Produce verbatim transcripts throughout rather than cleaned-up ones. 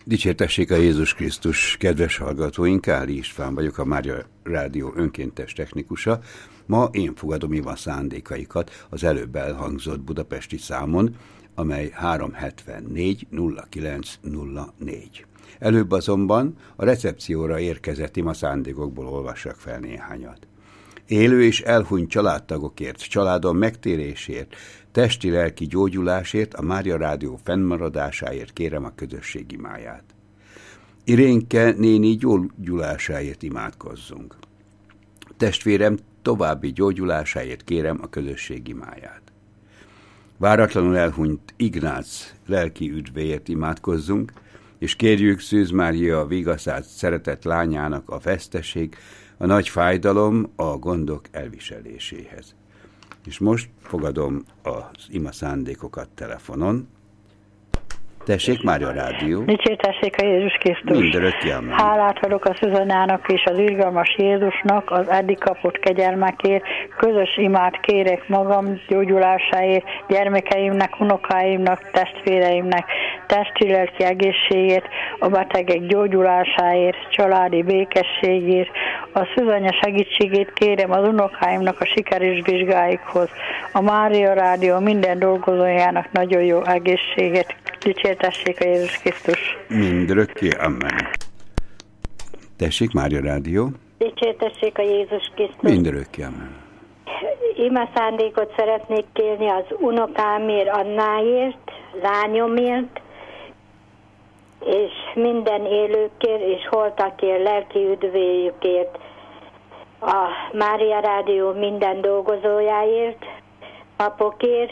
Dicsértessék a Jézus Krisztus, kedves hallgatóink, Káli István vagyok, a Mária Rádió önkéntes technikusa. Ma én fogadom ima szándékaikat az előbb elhangzott budapesti számon, amely három hetvennégy nulla kilenc nulla négy. Előbb azonban a recepcióra érkezett ima szándékokból olvassak fel néhányat. Élő és elhunyt családtagokért, családon megtérésért, testi-lelki gyógyulásért, a Mária Rádió fennmaradásáért kérem a közösség imáját. Irénke néni gyógyulásáért imádkozzunk. Testvérem további gyógyulásáért kérem a közösség imáját. Váratlanul elhunyt Ignác lelki üdvéért imádkozzunk, és kérjük Szűz Mária vigaszát szeretett lányának a veszteség, a nagy fájdalom a gondok elviseléséhez. És most fogadom az ima szándékokat telefonon. Tessék, Mária Rádió. Dicsértessék a Jézus Krisztus. Mindörökké amen. Hálát adok a Szuzanyának és az irgalmas Jézusnak az eddig kapott kegyelmekért. Közös imát kérek magam gyógyulásáért, gyermekeimnek, unokáimnak, testvéreimnek, testi-lelki egészségért, a betegek gyógyulásáért, családi békességért. A Szuzanya segítségét kérem az unokáimnak a sikeres vizsgáikhoz. A Mária Rádió minden dolgozójának nagyon jó egészséget. Dicsértessék a Jézus Krisztus. Mindörökké amen. Tessék, Mária Rádió. Dicsértessék a Jézus Krisztus. Mindörökké amen. Ima szándékot szeretnék kérni az unokámért, Annáért, lányomért, és minden élőkért, és holtakért, lelki üdvéjükért, a Mária Rádió minden dolgozójáért, papokért.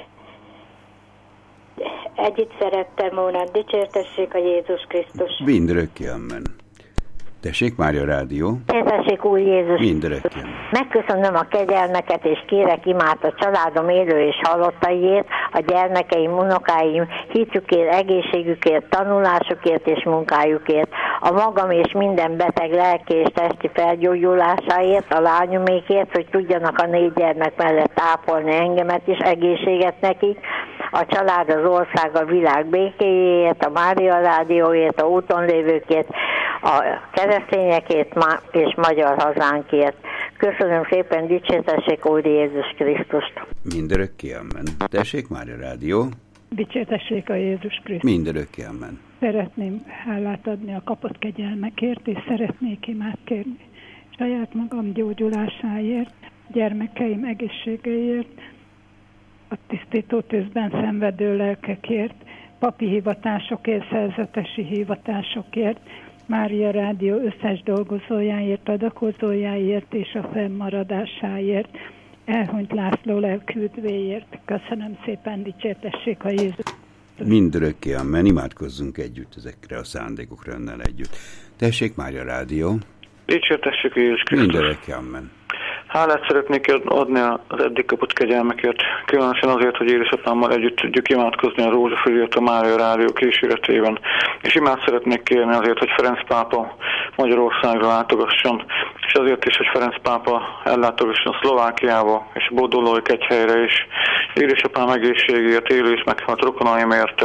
Együtt szerettem volna, dicsértessék a Jézus Krisztus. Mindörökké amen. Tessék, Mária Rádió. Dicsértessék Úr Jézus. Mindörökké. Megköszönöm a kegyelmeket, és kérek imát a családom élő és halottaiért, a gyermekeim, unokáim, hitükért, egészségükért, tanulásukért és munkájukért, a magam és minden beteg lelki és testi felgyógyulásáért, a lányomékért, hogy tudjanak a négy gyermek mellett ápolni engemet és egészséget nekik, a család, az ország, a világ békéjéért, a Mária Rádióért, a úton lévőkért, a keresztényekért és magyar hazánkért. Köszönöm szépen, dicsértessék Úr Jézus Krisztust. Mindörökké amen. Tessék, Mária Rádió. Dicsértessék a Jézus Krisztus. Mindörökké amen. Szeretném hálát adni a kapott kegyelmekért, és szeretnék imát kérni saját magam gyógyulásáért, gyermekeim egészségéért, a tisztító tűzben szenvedő lelkekért, papi hivatásokért, szerzetesi hivatásokért, Mária Rádió összes dolgozójáért, adakozójáért és a fennmaradásáért, elhunyt László lelküldvéért. Köszönöm szépen, dicsértessék a Jézus. Mindörökké amen, imádkozzunk együtt ezekre a szándékokra önnel együtt. Tessék, Mária Rádió. Dicsértessék a Jézus Krisztus. Mindörökké amen. Hálát szeretnék adni az eddig kapott kegyelmekért, különösen azért, hogy édesapámmal együtt tudjuk imádkozni a rózsafölért a Mária Rádió kíséretében. És imát szeretnék kérni azért, hogy Ferenc pápa Magyarországra látogasson, és azért is, hogy Ferenc pápa ellátogasson Szlovákiába és Bodolói kegyhelyre is. Édesapám egészségért, élő és meghalt rokonaimért,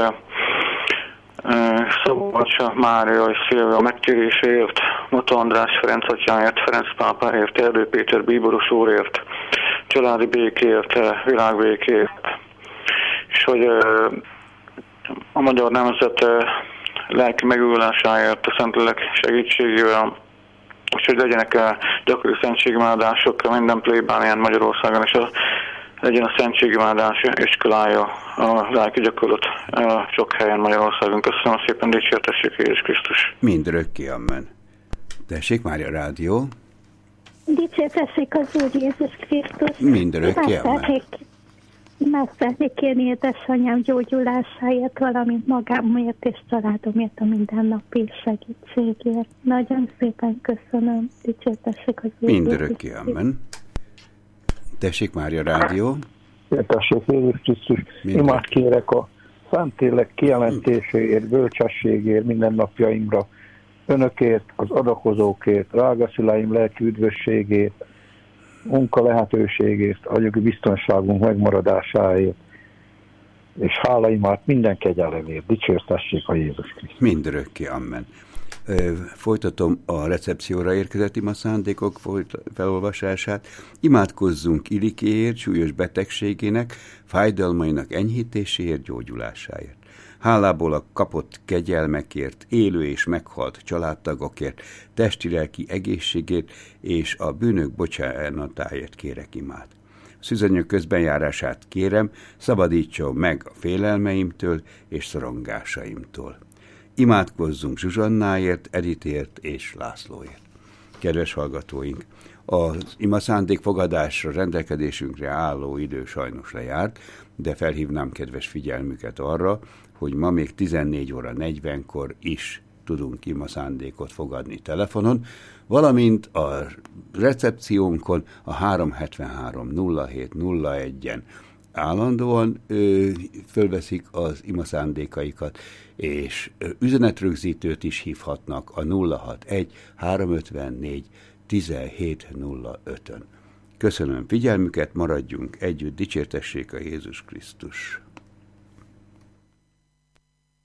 Szabolcsa Mária és Szilvia megtéréséért, Mata András Ferenc atyáért, Ferenc pápáért, Erdő Péter bíboros úrért, családi békért, világbékért, és hogy a magyar nemzet lelki megújulásáért a Szentlélek segítségével, és hogy legyenek gyakori szentségimádások minden plébánián Magyarországon, és a legyen a szentségimádás iskolája a lelki gyakorlat sok helyen Magyarországon. Köszönöm szépen, dicsértessék Jézus Krisztus. Mindörökké amen. Tessék, Mária Rádió. Dicsértessék az Úr Jézus Krisztus. Mindörökké amen. Meg szeretnék kérni édesanyám gyógyulásáért, valamint magámért és családomért a mindennapi segítségért. Nagyon szépen köszönöm. Dicsértessék az Úr Mindörökké amen. Tessék, Mária Rádió. Értessék Jézus Krisztus. Imát kérek a Szentlélek kijelentéséért, bölcsességért minden napjaimra, önökért, az adakozókért, drágaszüleim lelki üdvösségét, munka lehetőségért, anyagi biztonságunk megmaradásáért, és hálaimát minden kegyelemért. Dicsértessék a Jézus Krisztus. Mindörökké, amen. Folytatom a recepcióra érkezett ima szándékok felolvasását. Imádkozzunk Ilikéért, súlyos betegségének, fájdalmainak enyhítéséért, gyógyulásáért. Hálából a kapott kegyelmekért, élő és meghalt családtagokért, testi-lelki egészségért és a bűnök bocsánatáért kérek imát. A szűzanyag közbenjárását kérem, szabadítson meg a félelmeimtől és szorongásaimtól. Imádkozzunk Zsuzsannáért, Editért és Lászlóért. Kedves hallgatóink, az ima szándékfogadásra rendelkezésünkre álló idő sajnos lejárt, de felhívnám kedves figyelmüket arra, hogy ma még tizennégy óra negyvenkor is tudunk ima szándékot fogadni telefonon, valamint a recepciónkon a három hetvenhárom nulla hét nulla egyen állandóan ö, fölveszik az ima szándékaikat, és ö, üzenetrögzítőt is hívhatnak a nulla hatvanegy három ötvennégy tizenhét nulla ötön. Köszönöm figyelmüket, maradjunk együtt, dicsértessék a Jézus Krisztus!